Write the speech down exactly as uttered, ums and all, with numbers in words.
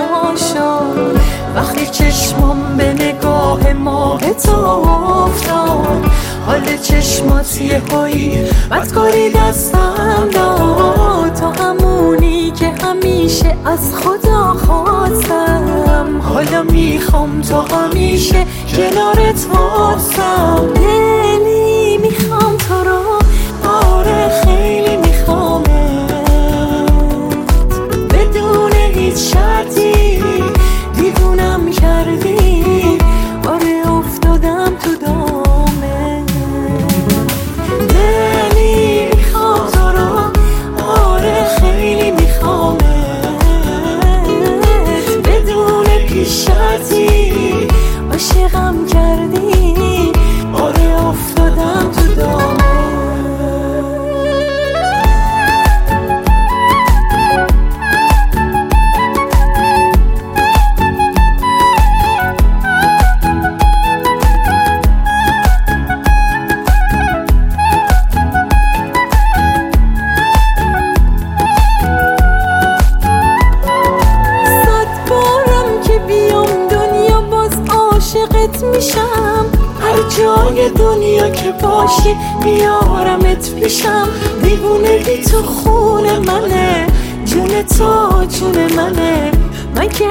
پیدا شد وقتی چشمم به نگاه ما به تو افتاد. حال چشمات یه هایی بدکاری دستم داد، تو همونی که همیشه از خدا خواستم. حالا میخوام تو همیشه کنارت واسم. دلی میخوام تو رو، آره خیلی میخوامت، بدون هیچ شرطی دیوونم کردی، آره افتادم تو دامت. دلی میخوام تو رو، آره خیلی میخوامت، بدون هیچ شرطی عاشقم کردی، آره افتادم تو دامت. میشم هر جای دنیا که باشی میارمت پیشم. دیوونگی تو خون منه، جون تو جون منه، من که